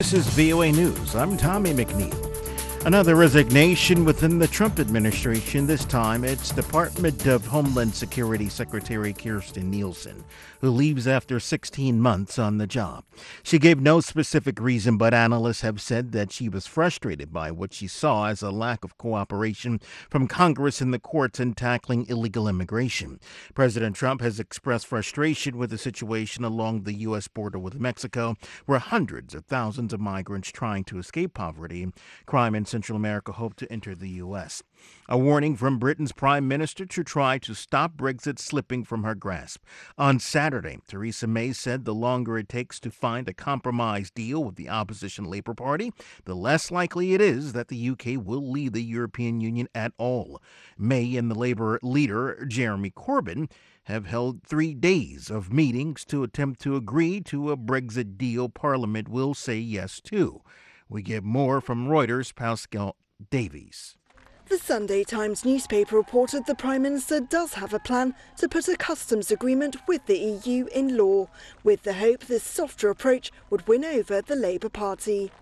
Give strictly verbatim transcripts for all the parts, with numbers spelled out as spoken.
This is V O A News. I'm Tommy McNeil. Another resignation within the Trump administration. This time, it's Department of Homeland Security Secretary Kirstjen Nielsen, who leaves after sixteen months on the job. She gave no specific reason, but analysts have said that she was frustrated by what she saw as a lack of cooperation from Congress and the courts in tackling illegal immigration. President Trump has expressed frustration with the situation along the U S border with Mexico, where hundreds of thousands of migrants trying to escape poverty, crime, and Central America hope to enter the U S. A warning from Britain's Prime Minister to try to stop Brexit slipping from her grasp. On Saturday, Theresa May said the longer it takes to find a compromise deal with the opposition Labour Party, the less likely it is that the U K will leave the European Union at all. May and the Labour leader, Jeremy Corbyn, have held three days of meetings to attempt to agree to a Brexit deal Parliament will say yes to. We get more from Reuters' Pascal Davies. The Sunday Times newspaper reported the Prime Minister does have a plan to put a customs agreement with the E U in law, with the hope this softer approach would win over the Labour Party.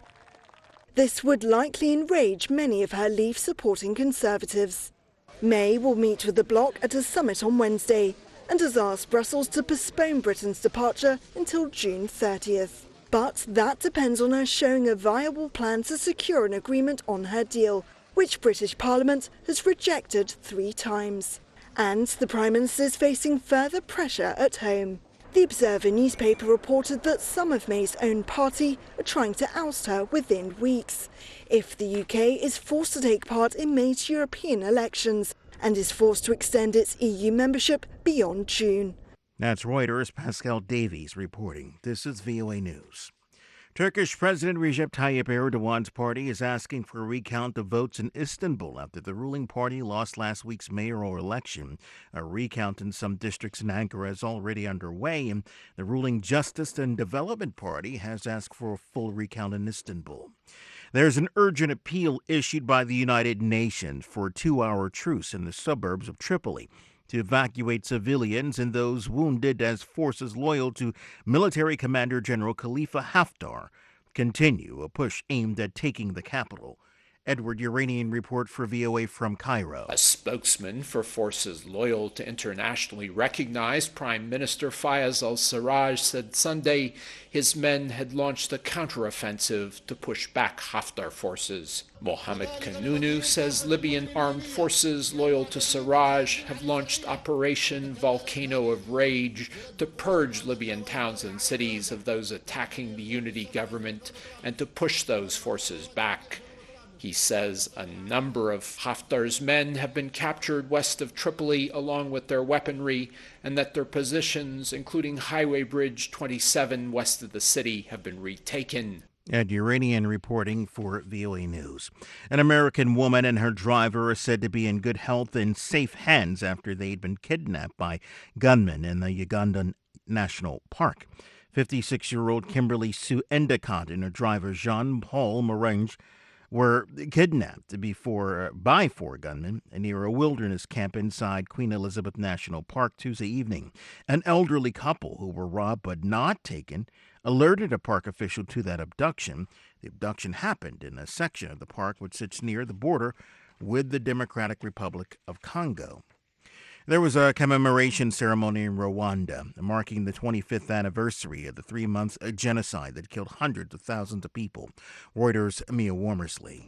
This would likely enrage many of her Leave-supporting Conservatives. May will meet with the bloc at a summit on Wednesday and has asked Brussels to postpone Britain's departure until June thirtieth. But that depends on her showing a viable plan to secure an agreement on her deal, which British Parliament has rejected three times. And the Prime Minister is facing further pressure at home. The Observer newspaper reported that some of May's own party are trying to oust her within weeks if the U K is forced to take part in May's European elections and is forced to extend its E U membership beyond June. That's Reuters' Pascal Davies reporting. This is V O A News. Turkish President Recep Tayyip Erdogan's party is asking for a recount of votes in Istanbul after the ruling party lost last week's mayoral election. A recount in some districts in Ankara is already underway, and the ruling Justice and Development Party has asked for a full recount in Istanbul. There's an urgent appeal issued by the United Nations for a two-hour truce in the suburbs of Tripoli to evacuate civilians and those wounded as forces loyal to military commander General Khalifa Haftar continue a push aimed at taking the capital. Edward Uranian report for V O A from Cairo. A spokesman for forces loyal to internationally recognized Prime Minister Fayez al-Sarraj said Sunday his men had launched a counteroffensive to push back Haftar forces. Mohamed Kanunu says Libyan armed forces loyal to Sarraj have launched Operation Volcano of Rage to purge Libyan towns and cities of those attacking the unity government and to push those forces back. He says a number of Haftar's men have been captured west of Tripoli along with their weaponry, and that their positions, including Highway Bridge twenty-seven west of the city, have been retaken. Ed Uranian reporting for V O A News. An American woman and her driver are said to be in good health and safe hands after they'd been kidnapped by gunmen in the Ugandan National Park. fifty-six-year-old Kimberly Sue Endicott and her driver Jean-Paul Morange were kidnapped before by four gunmen near a wilderness camp inside Queen Elizabeth National Park Tuesday evening. An elderly couple who were robbed but not taken alerted a park official to that abduction. The abduction happened in a section of the park which sits near the border with the Democratic Republic of Congo. There was a commemoration ceremony in Rwanda marking the twenty-fifth anniversary of the three-month genocide that killed hundreds of thousands of people. Reuters' Mia Wormersley.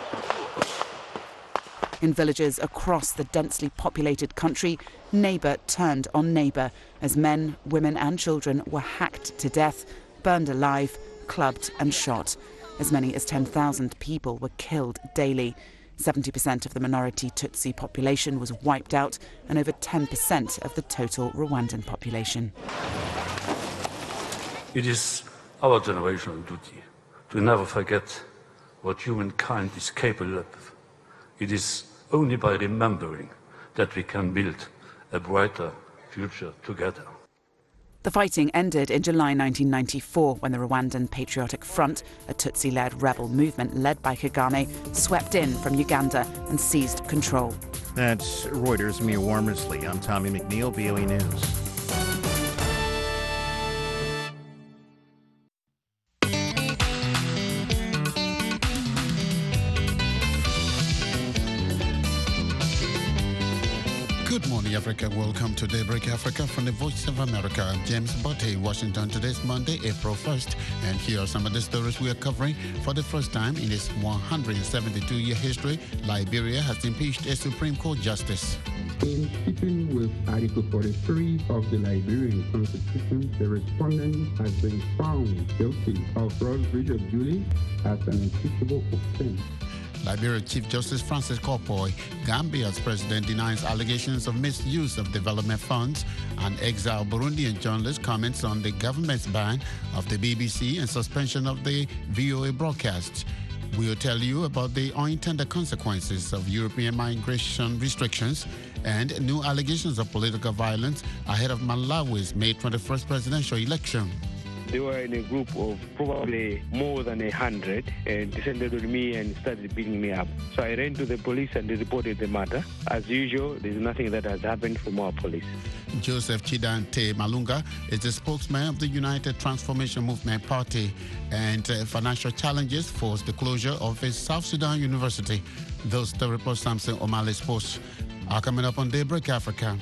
In villages across the densely populated country, neighbour turned on neighbour as men, women and children were hacked to death, burned alive, clubbed and shot. As many as ten thousand people were killed daily. seventy percent of the minority Tutsi population was wiped out, and over ten percent of the total Rwandan population. It is our generational duty to never forget what humankind is capable of. It is only by remembering that we can build a brighter future together. The fighting ended in July nineteen ninety-four when the Rwandan Patriotic Front, a Tutsi-led rebel movement led by Kagame, swept in from Uganda and seized control. That's Reuters' Mia Wormersley. I'm Tommy McNeil, V O A News. Good morning, Africa. Welcome to Daybreak Africa from the Voice of America. I'm James Botte, Washington. Today's Monday, April first. And here are some of the stories we are covering. For the first time in its one hundred seventy-two year history, Liberia has impeached a Supreme Court justice. In keeping with Article forty-three of the Liberian Constitution, the respondent has been found guilty of gross breach of duty as an impeachable offense. Liberia Chief Justice Francis Kopoy, Gambia's president, denies allegations of misuse of development funds, and exiled Burundian journalist comments on the government's ban of the B B C and suspension of the V O A broadcasts. We'll tell you about the unintended consequences of European migration restrictions and new allegations of political violence ahead of Malawi's May twenty-first presidential election. They were in a group of probably more than a hundred and descended on me and started beating me up. So I ran to the police and they reported the matter. As usual, there's nothing that has happened from our police. Joseph Chidante Malunga is the spokesman of the United Transformation Movement Party, and uh, financial challenges forced the closure of his South Sudan University. Those the report Samson O'Malley Sports are coming up on Daybreak Africa.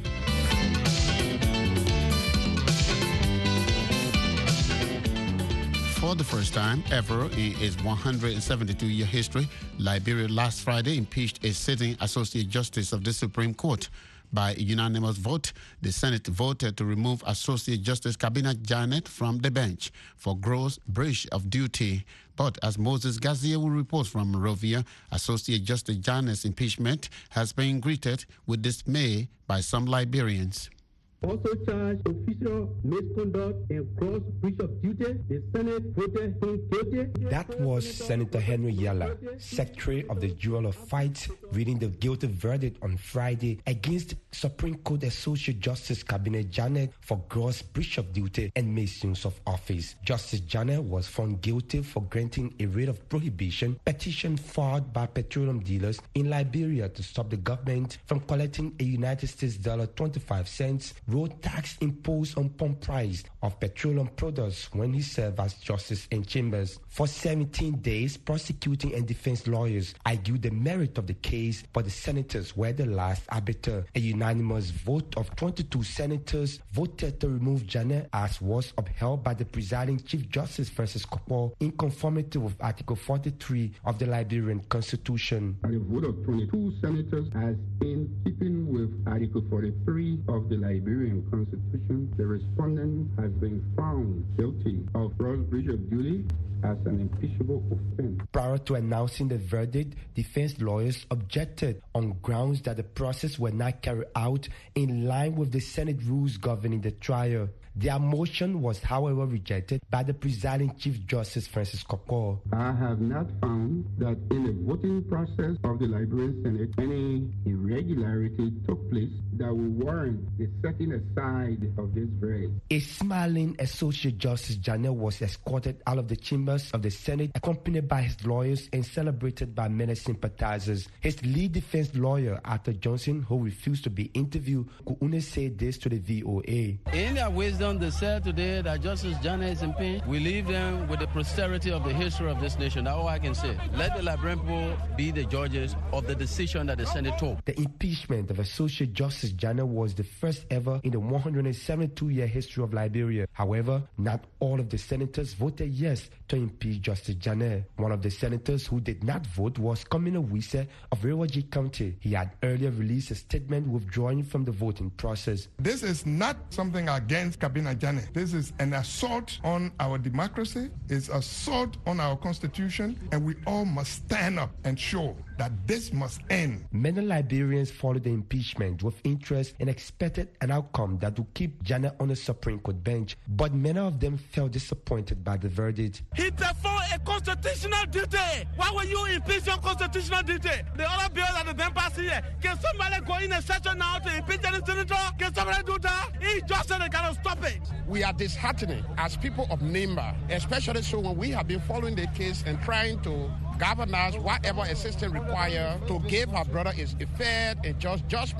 For the first time ever in its one hundred seventy-two year history, Liberia last Friday impeached a sitting Associate Justice of the Supreme Court. By a unanimous vote, the Senate voted to remove Associate Justice Kabina Janet from the bench for gross breach of duty. But as Moses Gazia will report from Monrovia, Associate Justice Janet's impeachment has been greeted with dismay by some Liberians. Also charged official misconduct and gross breach of duty, the Senate voted him guilty. That was Senator Henry Yala, Secretary of the Bureau of Fights, reading the guilty verdict on Friday against Supreme Court Associate Justice Kabina Janet for gross breach of duty and misuse of office. Justice Janet was found guilty for granting a writ of prohibition petition filed by petroleum dealers in Liberia to stop the government from collecting a United States dollar twenty-five cents road tax imposed on pump price of petroleum products when he served as justice in chambers. For seventeen days, prosecuting and defense lawyers argued the merit of the case, but the senators were the last arbiter. A unanimous vote of twenty-two senators voted to remove Janet, as was upheld by the presiding Chief Justice Francis Kopoy in conformity with Article forty-three of the Liberian Constitution. And a vote of twenty-two senators has been keeping with Article forty-three of the Liberian Constitution. The respondent has been found guilty of gross breach of duty as an impeachable offense. Prior to announcing the verdict, defense lawyers objected on grounds that the process was not carried out in line with the Senate rules governing the trial. Their motion was, however, rejected by the presiding Chief Justice Francis Kopoy. I have not found that in the voting process of the Liberian Senate, any irregularity took place that will warrant the setting aside of this verdict. A smiling Associate Justice Janet was escorted out of the chambers of the Senate, accompanied by his lawyers and celebrated by many sympathizers. His lead defense lawyer, Arthur Johnson, who refused to be interviewed, could only say this to the V O A. In their wisdom, they said today that Justice Janet is impeached. We leave them with the posterity of the history of this nation. That's all I can say. Let the Liberian people be the judges of the decision that the Senate took. The impeachment of Associate Justice Janet was the first ever in the one hundred seventy-two year history of Liberia. However, not all of the senators voted yes to impeach Justice Janet. One of the senators who did not vote was Commissioner Wise of Rewaji County. He had earlier released a statement withdrawing from the voting process. This is not something against Kabina Janet. This is an assault on our democracy. It's an assault on our constitution, and we all must stand up and show that this must end. Many Liberians followed the impeachment with interest and expected an outcome that would keep Janet on the Supreme Court bench, but many of them felt disappointed by the verdict. He performed a constitutional duty. Why will you impeach your constitutional duty? The other bill that has been passed here, can somebody go in a session now to impeach any senator? Can somebody do that? He just said they cannot stop it. We are disheartened as people of Nimba, especially so when we have been following the case and trying to govern us whatever a system requires to give our brother is a fair and just judgment.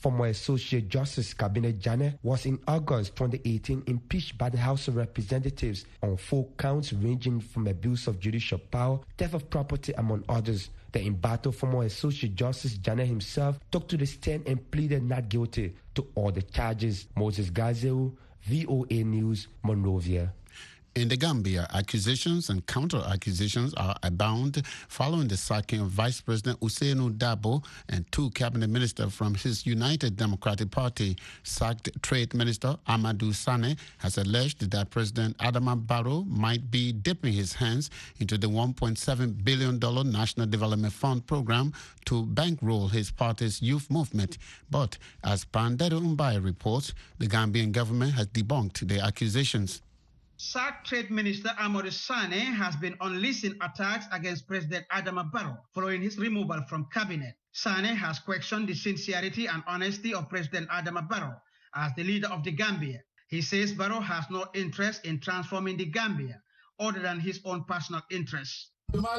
Former Associate Justice Cabinet Janet was in August twenty eighteen impeached by the House of Representatives on four counts ranging from abuse of judicial power, theft of property, among others. The embattled former Associate Justice Janet himself took to the stand and pleaded not guilty to all the charges. Moses Gazeu, V O A News, Monrovia. In the Gambia, accusations and counter-accusations are abound following the sacking of Vice President Ousainou Darboe and two cabinet ministers from his United Democratic Party. Sacked Trade Minister Amadou Sane has alleged that President Adama Barrow might be dipping his hands into the one point seven billion dollars National Development Fund program to bankroll his party's youth movement. But as Pandero Mbaye reports, the Gambian government has debunked the accusations. Sacked Trade Minister Amadou Sane has been unleashing attacks against President Adama Barrow following his removal from cabinet. Sane has questioned the sincerity and honesty of President Adama Barrow as the leader of the Gambia. He says Barrow has no interest in transforming the Gambia other than his own personal interests.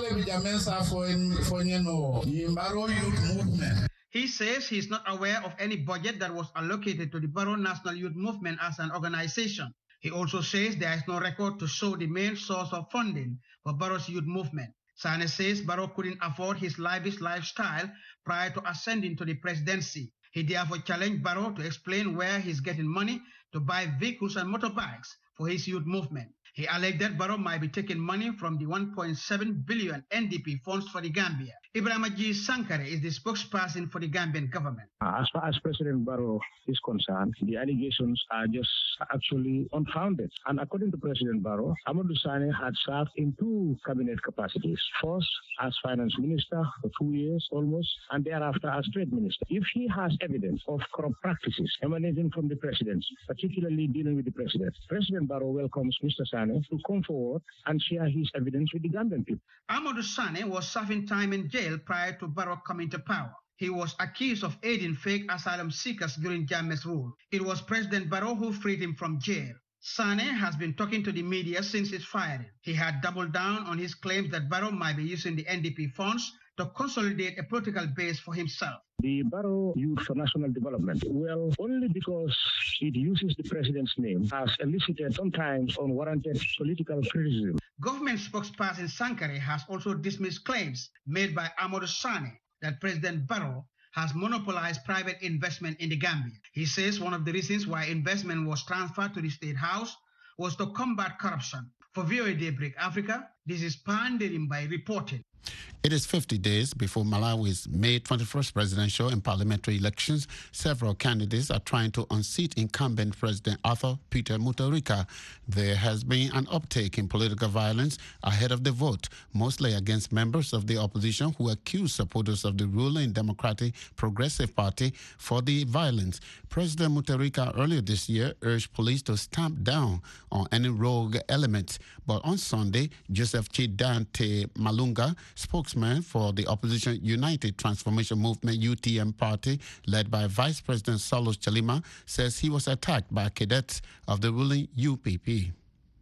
He says he is not aware of any budget that was allocated to the Barrow National Youth Movement as an organization. He also says there is no record to show the main source of funding for Barrow's youth movement. Sane says Barrow couldn't afford his lavish lifestyle prior to ascending to the presidency. He therefore challenged Barrow to explain where he's getting money to buy vehicles and motorbikes for his youth movement. He alleged that Barrow might be taking money from the one point seven billion N D P funds for the Gambia. Ibrahima G. Sankare is the spokesperson for the Gambian government. As far as President Barrow is concerned, the allegations are just actually unfounded. And according to President Barrow, Amadou Sane had served in two cabinet capacities. First, as finance minister for two years almost, and thereafter as trade minister. If he has evidence of corrupt practices emanating from the presidency, particularly dealing with the president, President Barrow welcomes Mister Sane to come forward and share his evidence with the Gambian people. Amadou Sane was serving time in jail prior to Barrow coming to power. He was accused of aiding fake asylum seekers during Jammeh's rule. It was President Barrow who freed him from jail. Sane has been talking to the media since his firing. He had doubled down on his claims that Barrow might be using the N D P funds to consolidate a political base for himself. The Barrow Youth for National Development, well, only because it uses the president's name, has elicited sometimes unwarranted political criticism. Government spokesperson Sankare has also dismissed claims made by Amadou Sane that President Barrow has monopolized private investment in the Gambia. He says one of the reasons why investment was transferred to the State House was to combat corruption. For V O A Daybreak Africa, this is Pandero Mbaye reporting. It is fifty days before Malawi's May twenty-first presidential and parliamentary elections. Several candidates are trying to unseat incumbent President Arthur Peter Mutharika. There has been an uptake in political violence ahead of the vote, mostly against members of the opposition who accuse supporters of the ruling Democratic Progressive Party for the violence. President Mutharika earlier this year urged police to stamp down on any rogue elements. But on Sunday, Joseph Chidante Malunga, spokesman for the opposition United Transformation Movement U T M party, led by Vice President Saulos Chalima, says he was attacked by cadets of the ruling U P P.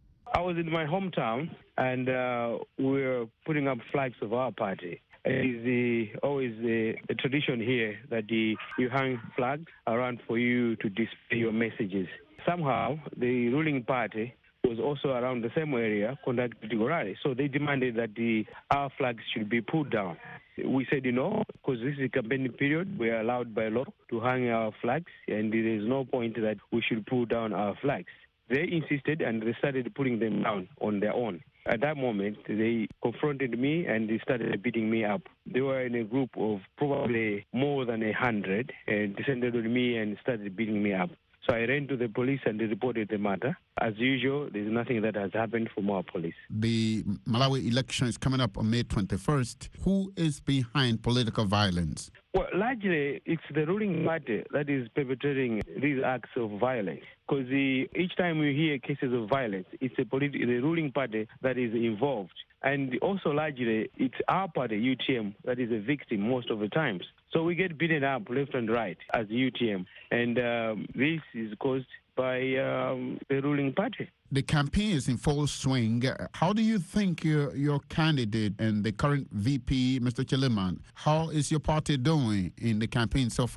I was in my hometown, and uh, we were putting up flags of our party. It is the, always the, the tradition here that the, you hang flags around for you to display your messages. Somehow, the ruling party was also around the same area conducting a rally. So they demanded that the our flags should be pulled down. We said, you know, because this is a campaign period, we are allowed by law to hang our flags, and there is no point that we should pull down our flags. They insisted, and they started putting them down on their own. At that moment, they confronted me and they started beating me up. They were in a group of probably more than a hundred and descended on me and started beating me up. So I ran to the police and they reported the matter. As usual, there's nothing that has happened from our police. The Malawi election is coming up on May twenty-first. Who is behind political violence? Well, largely, it's the ruling party that is perpetrating these acts of violence. Because each time we hear cases of violence, it's a politi- the ruling party that is involved. And also, largely, it's our party, U T M, that is a victim most of the times. So we get beaten up left and right as U T M. And um, this is caused by um, the ruling party. The campaign is in full swing. How do you think your, your candidate and the current V P, Mister Chiliman, how is your party doing in the campaign so far?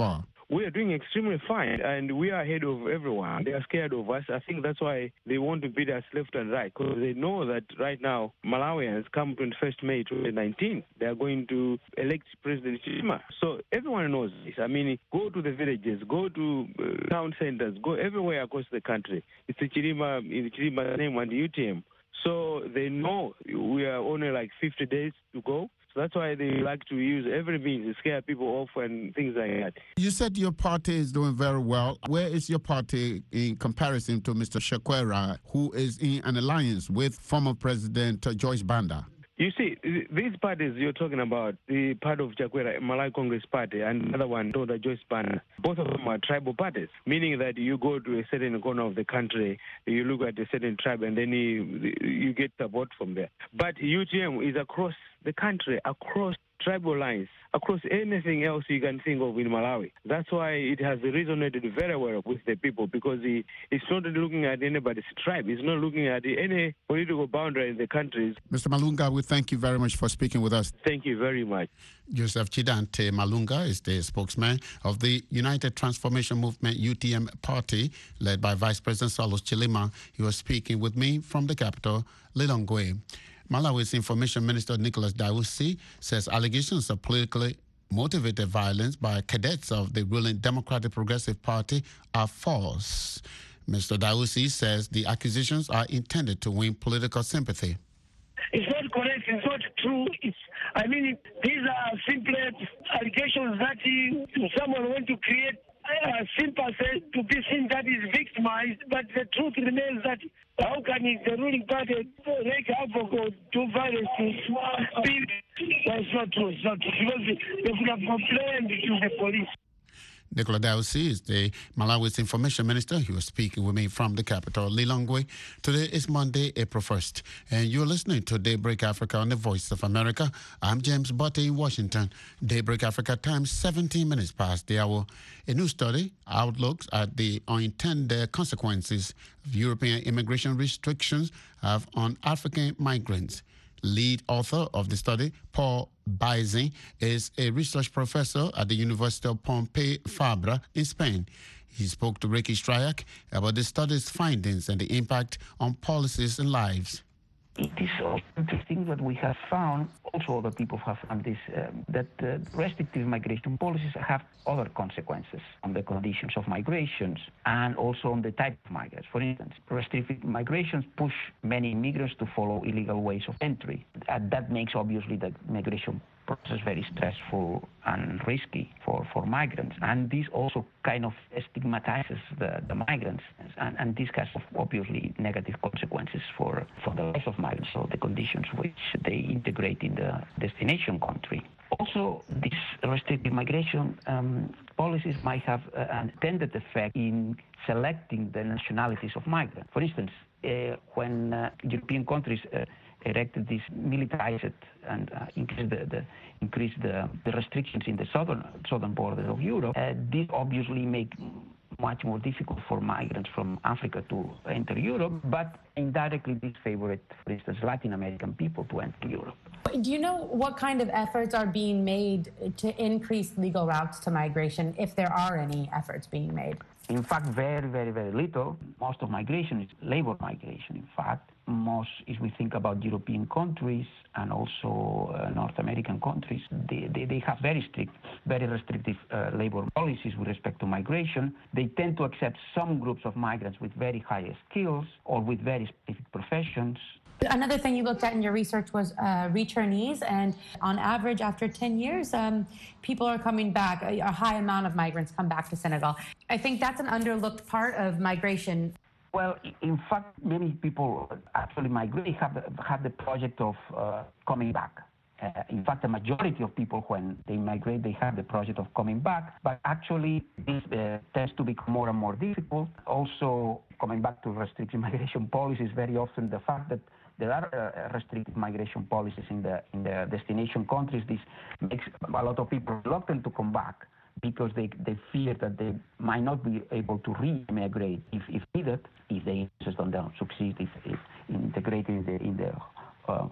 we are doing extremely fine, and we are ahead of everyone. They are scared of us. I think that's why they want to beat us left and right, because they know that right now, Malawians, come twenty-first May twenty nineteen, they are going to elect President Chilima. So everyone knows this. I mean, go to the villages, go to uh, town centers, go everywhere across the country. It's the Chilima, in Chilima's name and the U T M. So they know we are only like fifty days to go. So that's why they like to use every means to scare people off and things like that. You said your party is doing very well. Where is your party in comparison to Mister Chakwera, who is in an alliance with former President Joyce Banda? You see, these parties you're talking about, the part of Chakwera, Malawi Congress Party, and another one, Doctor Joyce Banda, both of them are tribal parties, meaning that you go to a certain corner of the country, you look at a certain tribe, and then you, you get support from there. But U T M is across the country, across tribal lines, across anything else you can think of in Malawi. That's why it has resonated very well with the people, because he, it's not looking at anybody's tribe. It's not looking at any political boundary in the countries. Mister Malunga, we thank you very much for speaking with us. Thank you very much. Joseph Chidante Malunga is the spokesman of the United Transformation Movement U T M party, led by Vice President Saulos Chilima. He was speaking with me from the capital, Lilongwe. Malawi's Information Minister Nicholas Dawusi says allegations of politically motivated violence by cadets of the ruling Democratic Progressive Party are false. Mister Dawusi says the accusations are intended to win political sympathy. It's not correct. It's not true. It's, I mean, these are simply allegations that he, someone wants to create uh, sympathy to be seen that is victimized. But the truth remains that how can the ruling party make havoc or do violence to people? Well, it's not true. It's not true. Because they could have complained to the police. Nicola Dawusi is the Malawi's Information Minister. He was speaking with me from the capital, Lilongwe. Today is Monday, April first, and you're listening to Daybreak Africa on the Voice of America. I'm James Butte in Washington. Daybreak Africa time, seventeen minutes past the hour. A new study outlooks at the unintended consequences of European immigration restrictions have on African migrants. Lead author of the study, Paul Baizin, is a research professor at the University of Pompeu Fabra in Spain. He spoke to Ricky Strayak about the study's findings and the impact on policies and lives. It is also interesting that we have found, also other people have found this, um, that uh, restrictive migration policies have other consequences on the conditions of migrations and also on the type of migrants. For instance, restrictive migrations push many immigrants to follow illegal ways of entry. And that makes obviously the migration process very stressful and risky for, for migrants. And this also kind of stigmatizes the, the migrants. And, and this has obviously negative consequences for, for the life of migrants, so the conditions which they integrate in the destination country. Also, these restrictive migration um, policies might have uh, an intended effect in selecting the nationalities of migrants. For instance, uh, when uh, European countries uh, erected this militarized and uh, increased the, the increased the, the restrictions in the southern southern borders of Europe, uh, this obviously make much more difficult for migrants from Africa to enter Europe, but indirectly this favored, for instance, Latin American people to enter Europe. Do you know what kind of efforts are being made to increase legal routes to migration, if there are any efforts being made? In fact, very, very, very little. Most of migration is labor migration, in fact. Most, if we think about European countries and also uh, North American countries, they, they, they have very strict, very restrictive uh, labor policies with respect to migration. They tend to accept some groups of migrants with very high skills or with very specific professions. Another thing you looked at in your research was uh, returnees, and on average, after ten years, um, people are coming back. A, a high amount of migrants come back to Senegal. I think that's an underlooked part of migration. Well, in fact, many people actually migrate have, have the project of uh, coming back. Uh, in fact, the majority of people, when they migrate, they have the project of coming back. But actually, this uh, tends to become more and more difficult. Also, coming back to restrictive migration policies, very often the fact that there are uh, restrictive migration policies in the in the destination countries, this makes a lot of people reluctant to come back because they, they fear that they might not be able to re-immigrate if, if needed, if they just don't succeed if, if integrating in the, in the uh,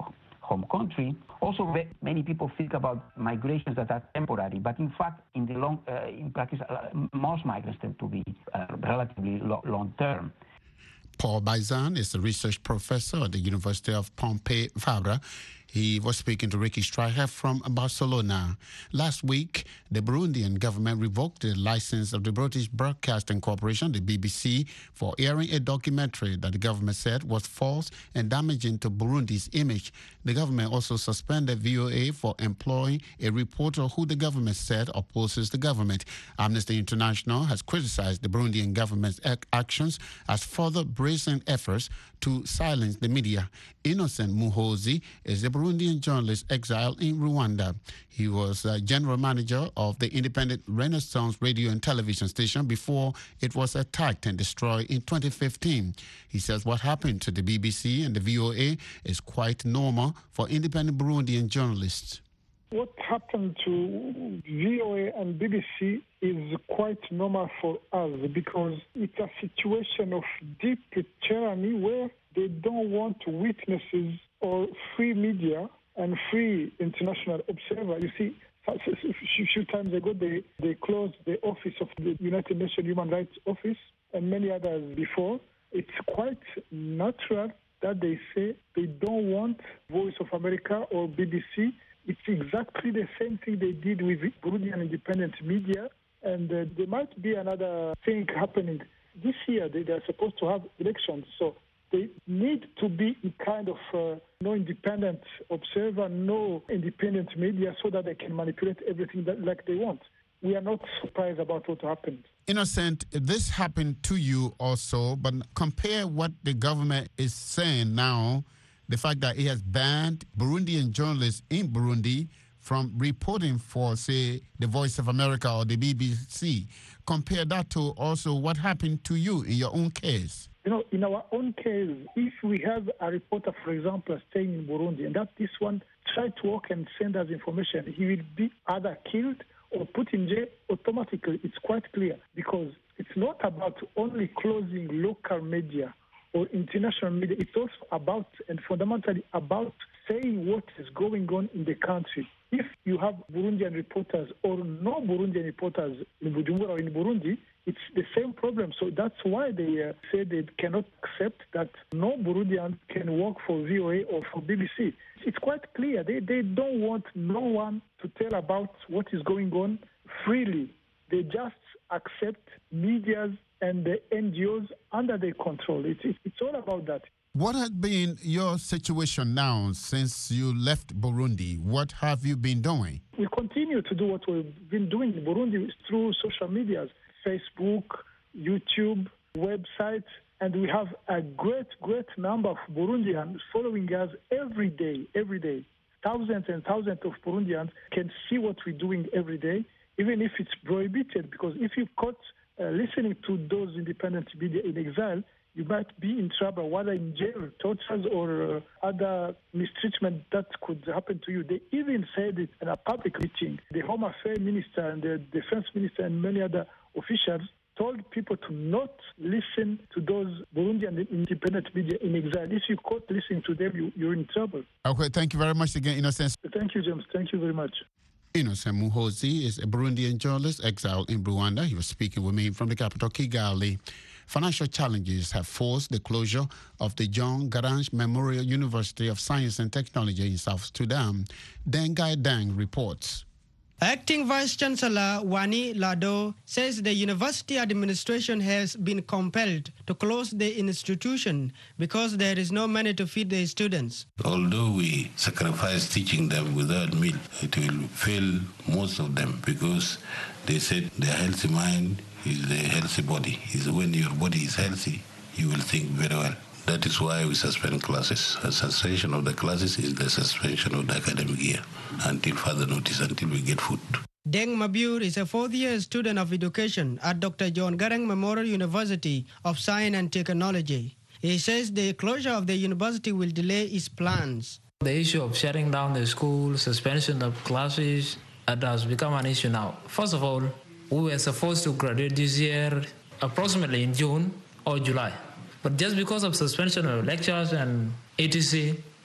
home country. Also, many people think about migrations that are temporary, but in fact, in the long, uh, in practice, uh, most migrants tend to be uh, relatively lo- long-term. Paul Baizan is a research professor at the University of Pompeu Fabra. He was speaking to Ricky Stryker from Barcelona. Last week, the Burundian government revoked the license of the British Broadcasting Corporation, the B B C, for airing a documentary that the government said was false and damaging to Burundi's image. The government also suspended V O A for employing a reporter who the government said opposes the government. Amnesty International has criticized the Burundian government's ac- actions as further brazen efforts to silence the media. Innocent Muhozi is a Burundian journalist exiled in Rwanda. He was uh, general manager of the independent Renaissance radio and television station before it was attacked and destroyed in twenty fifteen. He says what happened to the B B C and the V O A is quite normal for independent Burundian journalists. What happened to V O A and B B C is quite normal for us because it's a situation of deep tyranny where they don't want witnesses or free media and free international observer. You see, a few times ago they, they closed the office of the United Nations Human Rights Office and many others before. It's quite natural that they say they don't want Voice of America or B B C. It's exactly the same thing they did with Burundian independent media, and uh, there might be another thing happening this year. They, they're supposed to have elections, so they need to be in kind of uh, no independent observer, no independent media, so that they can manipulate everything that, like they want. We are not surprised about what happened. Innocent, this happened to you also, but compare what the government is saying now, the fact that it has banned Burundian journalists in Burundi from reporting for, say, the Voice of America or the B B C. Compare that to also what happened to you in your own case. You know, in our own case, if we have a reporter, for example, staying in Burundi, and that this one tried to work and send us information, he will be either killed or put in jail automatically. It's quite clear, because it's not about only closing local media or international media. It's also about, and fundamentally about, saying what is going on in the country. If you have Burundian reporters or no Burundian reporters in Bujumbura or in Burundi, it's the same problem. So that's why they uh, say they cannot accept that no Burundian can work for V O A or for B B C. It's quite clear. They, they don't want no one to tell about what is going on freely. They just accept medias and the N G Os under their control. It's, it's all about that. What has been your situation now since you left Burundi? What have you been doing? We continue to do what we've been doing in Burundi through social medias, Facebook, YouTube, websites, and we have a great, great number of Burundians following us every day, every day. Thousands and thousands of Burundians can see what we're doing every day, even if it's prohibited, because if you caught uh, listening to those independent media in exile, you might be in trouble, whether in jail, tortures, or uh, other mistreatment that could happen to you. They even said it in a public meeting. The Home Affairs Minister and the Defense Minister and many other officials told people to not listen to those Burundian independent media in exile. If you caught listening to them, you, you're in trouble. Okay, thank you very much again, Innocent. Thank you, James. Thank you very much. Innocent Muhozi is a Burundian journalist exiled in Rwanda. He was speaking with me from the capital, Kigali. Financial challenges have forced the closure of the John Garang Memorial University of Science and Technology in South Sudan. Dengai Dang reports. Acting Vice Chancellor Wani Lado says the university administration has been compelled to close the institution because there is no money to feed the students. Although we sacrifice teaching them without meal, it will fail most of them because they said their healthy mind is the healthy body. Is when your body is healthy, you will think very well. That is why we suspend classes. A suspension of the classes is the suspension of the academic year until further notice, until we get food. Deng Mabur is a fourth-year student of education at Doctor John Garang Memorial University of Science and Technology. He says the closure of the university will delay his plans. The issue of shutting down the school, suspension of classes, that has become an issue now. First of all, we were supposed to graduate this year approximately in June or July. But just because of suspension of lectures and et cetera,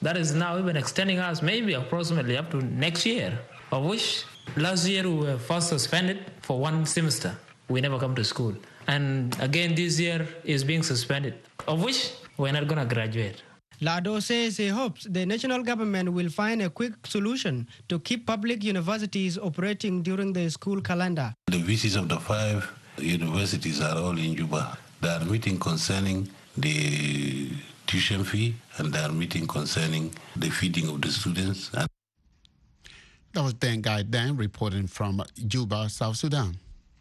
That is now even extending us maybe approximately up to next year, of which last year we were first suspended for one semester. We never come to school. And again, this year is being suspended, of which we're not going to graduate. Lado says he hopes the national government will find a quick solution to keep public universities operating during the school calendar. The V Cs of the five universities are all in Juba. They are meeting concerning the tuition fee, and they are meeting concerning the feeding of the students. And that was Dan Guy Dan reporting from Juba, South Sudan.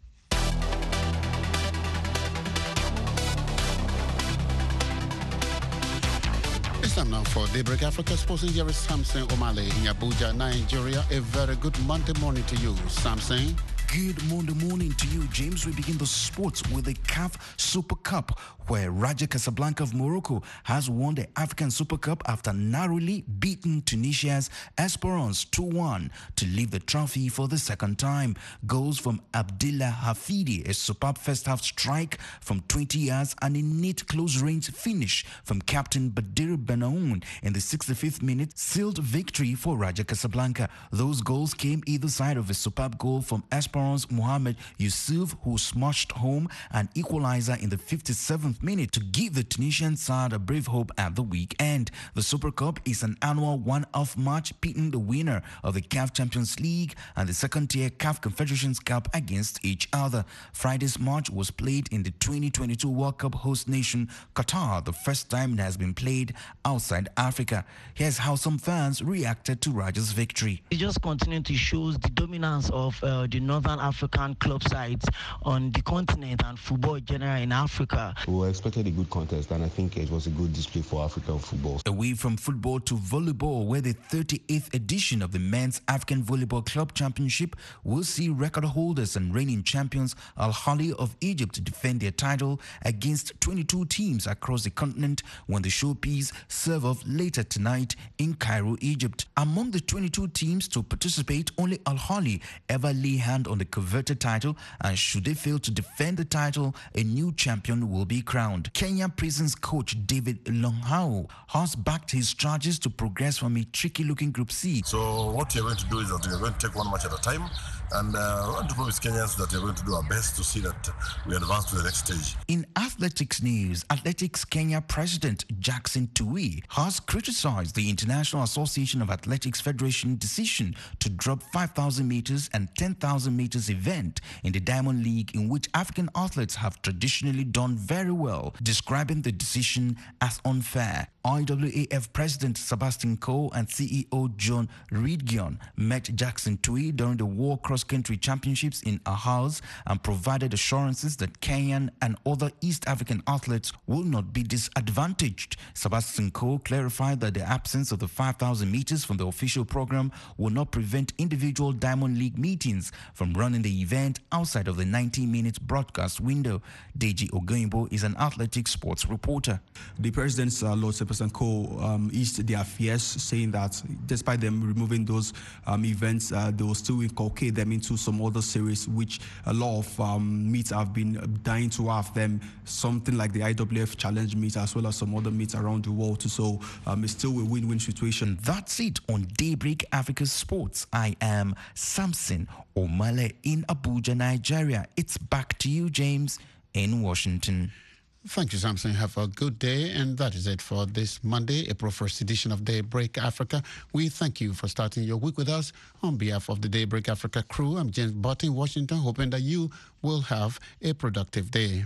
It's time now for Daybreak Africa Sports. Here is Samson Omale in Abuja, Nigeria. A very good Monday morning to you, Samson. Good Monday morning to you, James. We begin the sports with the C A F Super Cup, where Raja Casablanca of Morocco has won the African Super Cup after narrowly beating Tunisia's Esperance two one to lift the trophy for the second time. Goals from Abdillah Hafidi, a superb first-half strike from twenty yards, and a neat close-range finish from captain Badir Benaoun in the sixty-fifth minute sealed victory for Raja Casablanca. Those goals came either side of a superb goal from Esperance Mohamed Yusuf, who smashed home an equalizer in the fifty-seventh minute to give the Tunisian side a brave hope at the weekend. The Super Cup is an annual one-off match pitting the winner of the C A F Champions League and the second-tier C A F Confederations Cup against each other. Friday's match was played in the twenty twenty-two World Cup host nation Qatar, the first time it has been played outside Africa. Here's how some fans reacted to Raja's victory. It just continues to show the dominance of uh, the Northern African club sides on the continent and football in general in Africa. We expected a good contest, and I think it was a good display for African football. Away from football to volleyball, where the thirty-eighth edition of the Men's African Volleyball Club Championship will see record holders and reigning champions Al Ahly of Egypt defend their title against twenty-two teams across the continent when the showpiece serve off later tonight in Cairo, Egypt. Among the twenty-two teams to participate, only Al Ahly ever lay hand on the coveted title, and should they fail to defend the title, a new champion will be crowned. Kenya Prisons coach David Longhao has backed his charges to progress from a tricky-looking Group C. So what you're going to do is that you're going to take one match at a time, and uh, I want to promise Kenyans that you're going to do our best to see that we advance to the next stage. In athletics news, Athletics Kenya President Jackson Tuwei has criticized the International Association of Athletics Federation decision to drop five thousand meters and ten thousand meters event in the Diamond League, in which African athletes have traditionally done very well, describing the decision as unfair. I W A F President Sebastian Coe and C E O John Reedgion met Jackson Tuwei during the World Cross Country Championships in Aarhus and provided assurances that Kenyan and other East African athletes will not be disadvantaged. Sebastian Coe clarified that the absence of the five thousand meters from the official program will not prevent individual Diamond League meetings from running the event outside of the ninety minute broadcast window. Deji Ogoyimbo is an athletics sports reporter. The president's uh, Lord Sebastian Coe um, eased their fears, saying that despite them removing those um, events, uh, they will still inculcate them into some other series, which a lot of um, meets have been dying to have them, something like the I W F Challenge meet, as well as some other meets around the world. So um, it's still a win-win situation. That's it on Daybreak Africa Sports. I am Samson Omale in Abuja, Nigeria. It's back to you, James, in Washington. Thank you, Samson. Have a good day. And that is it for this Monday, April first edition of Daybreak Africa. We thank you for starting your week with us. On behalf of the Daybreak Africa crew, I'm James Bott in Washington, hoping that you will have a productive day.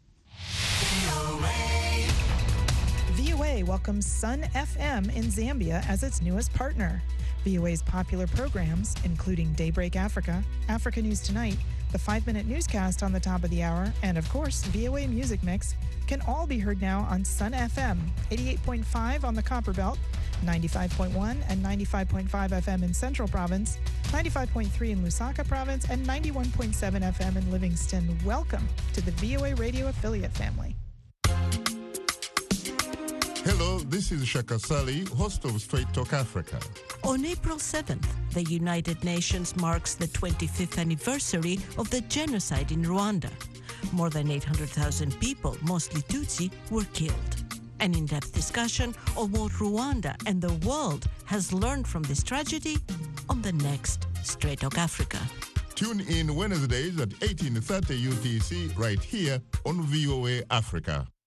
V O A welcomes Sun F M in Zambia as its newest partner. V O A's popular programs, including Daybreak Africa, Africa News Tonight, the five-minute newscast on the top of the hour, and of course, V O A Music Mix, can all be heard now on Sun F M, eighty-eight point five on the Copper Belt, ninety-five point one and ninety-five point five F M in Central Province, ninety-five point three in Lusaka Province, and ninety-one point seven F M in Livingston. Welcome to the V O A Radio affiliate family. Hello, this is Shaka Sali, host of Straight Talk Africa. On April seventh, the United Nations marks the twenty-fifth anniversary of the genocide in Rwanda. More than eight hundred thousand people, mostly Tutsi, were killed. An in-depth discussion of what Rwanda and the world has learned from this tragedy on the next Straight Talk Africa. Tune in Wednesdays at eighteen thirty U T C right here on V O A Africa.